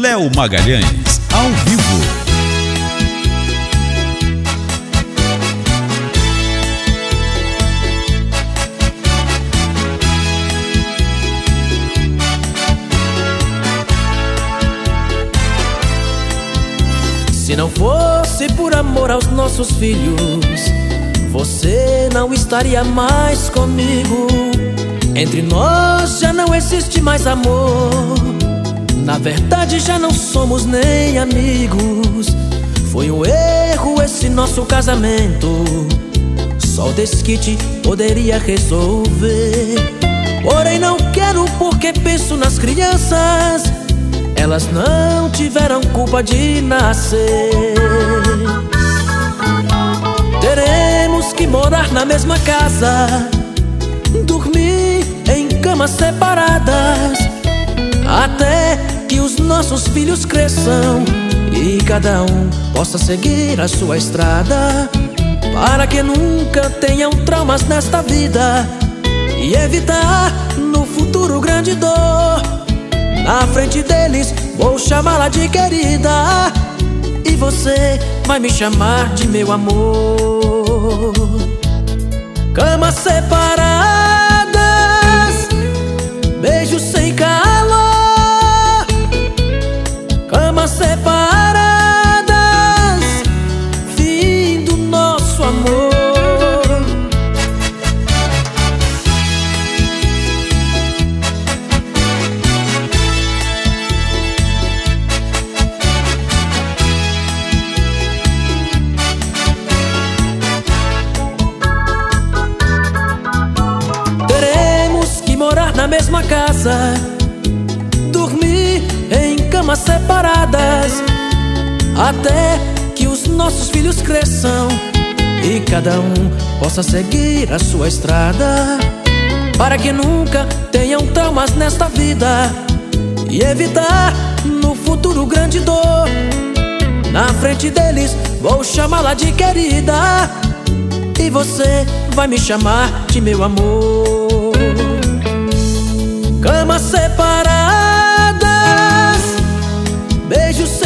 Léo Magalhães, ao vivo. Se não fosse por amor aos nossos filhos, você não estaria mais comigo. Entre nós já não existe mais amor. Na verdade já não somos nem amigos. Foi um erro esse nosso casamento. Só o desquite poderia resolver. Porém não quero porque penso nas crianças. Elas não tiveram culpa de nascer. Teremos que morar na mesma casa, dormir em camas separadas, até que os nossos filhos cresçam e cada um possa seguir a sua estrada, para que nunca tenham traumas nesta vida e evitar no futuro grande dor. Na frente deles vou chamá-la de querida, e você vai me chamar de meu amor. Camas separadas, beijos sem calor. Camas separadas, fim do nosso amor. Morar na mesma casa, dormir em camas separadas, até que os nossos filhos cresçam e cada um possa seguir a sua estrada, para que nunca tenham traumas nesta vida e evitar no futuro grande dor. Na frente deles vou chamá-la de querida, e você vai me chamar de meu amor. Camas separadas, beijos